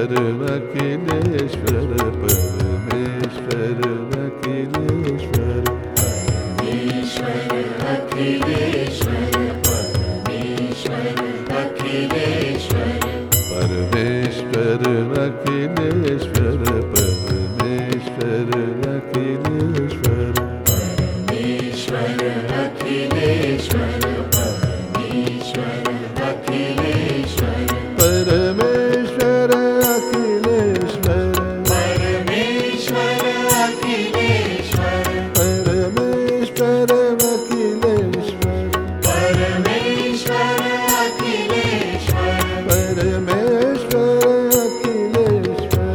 परमेश्वर अखिलेश्वर परमेश्वर अखिलेश्वर परमेश्वर अखिलेश्वर परमेश्वर अखिलेश्वर परमेश्वर अखिलेश्वर परमेश्वर अखिलेश्वर परमेश्वर अखिलेश्वर परमेश्वर अखिलेश्वर परमेश्वर अखिलेश्वर परमेश्वर अखिलेश्वर परमेश्वर अखिलेश्वर परमेश्वर अखिलेश्वर परमेश्वर अखिलेश्वर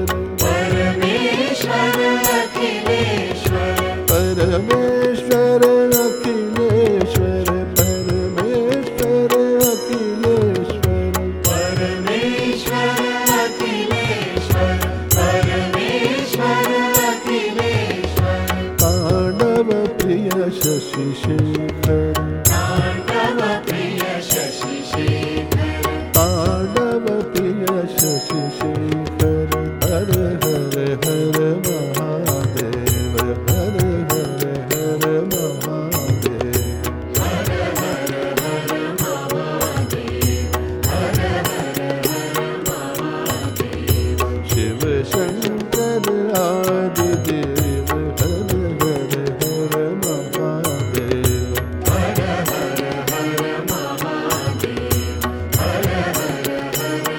परमेश्वर अखिलेश्वर परमेश्वर अखिलेश्वर परमेश्वर अखिलेश्वर परमेश्वर अखिलेश्वर परमेश्वर अखिलेश्वर तांडव प्रिय शशि शेखर तांडव प्रिय शशि शेखर तांडव प्रिय शशि शेखर हर हर हर महादेव हर हर हर महादेव हर हर हर महादेव हर हर हर महादेव शिव शंकर आदिदेव हर हर हर महादेव हर हर हर महादेव हर हर हर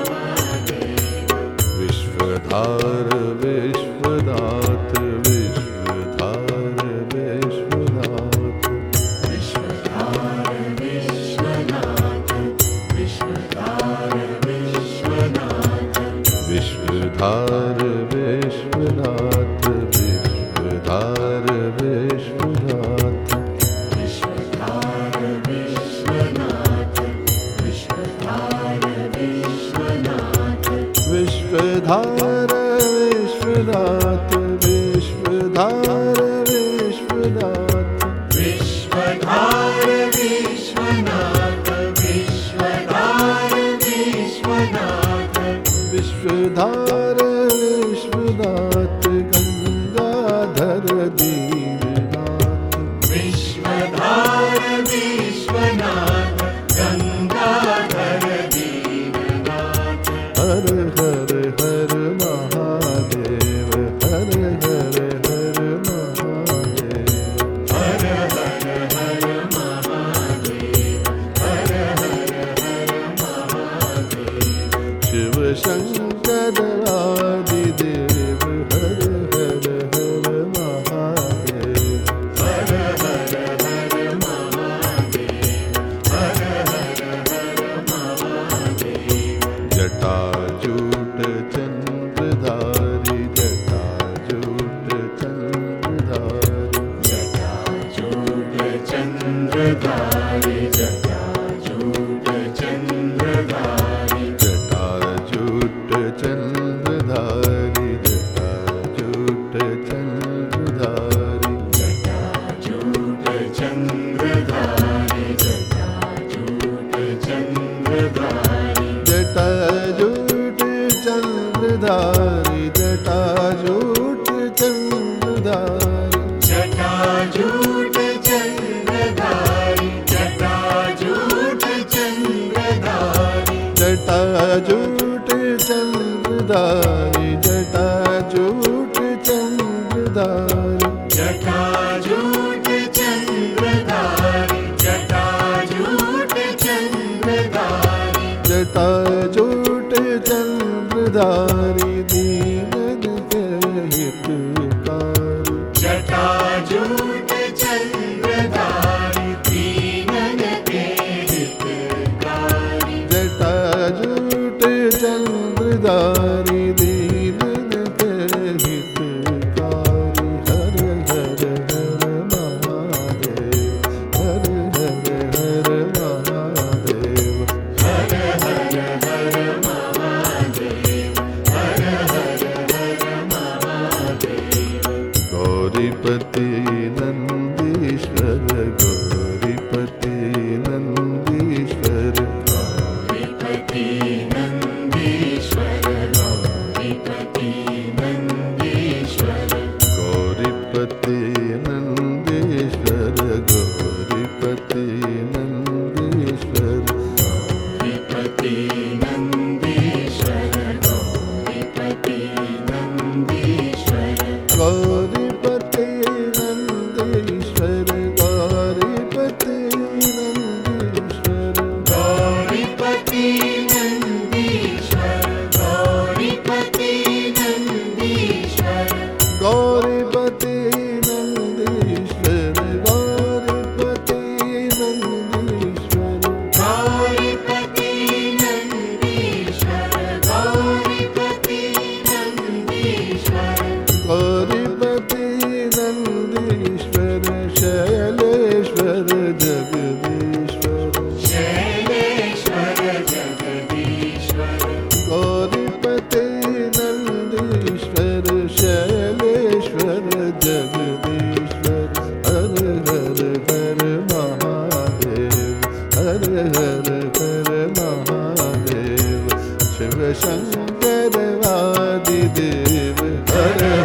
महादेव विश्वधार विश्वनाथ विश्वधार विश्वनाथ विश्वधार विश्वनाथ विश्वधार विश्वनाथ विश्वधार विश्वनाथ विश्वधार विश्वनाथ विश्वधार विश्वनाथ विश्वधार विश्वनाथ विश्वधार विश्वनाथ विश्वधार विश्वनाथ विश्वधार विश्वनाथ विश्वधार विश्वनाथ विश्वधार विश्वनाथ गंगाधर दीननाथ विश्वधार विश्वनाथ गंगाधर दीननाथ हर हर हर महादेव हर हर हर महादेव हर हर हर महादेव हर हर हर महादेव शिव शंकर आदिदेव हर हर हर महादेव हर हर हर महादेव हर हर हर महादेव जटाजूट चंद्रधारी जटाजूट चंद्रधारी जटाजूट चंद्रधारी जटाजूट चंद्रधारी जटाजूट चंद्रधारी जटाजूट चंद्रधारी जटाजूट चंद्रधारी जटाजूट चंद्रधारी जटाजूट चंद्रधारी जटाजूट चंद्रधारी जटाजूट चंद्रधारी जटाजूट चंद्रधारी जटाजूट चंद्रधारी जटाजूट चंद्रधारी जटाजूट चंद्रधारी जटाजूट चंद्रधारी जटाजूट चंद्रधारी दीनन के हितकारी जटाजूट चंद्रधारी दीनन के हितकारी जटाजूट चंद्रधारी दीनन के हितकारी हर हर हर महादेव हर हर हर महादेव हर हर हर महादेव हर हर हर महादेव गौरीपति नंदीश्वर गौरीपति नंदीश्वर गौरीपति नंदीश्वर शंकर आदिदेव हर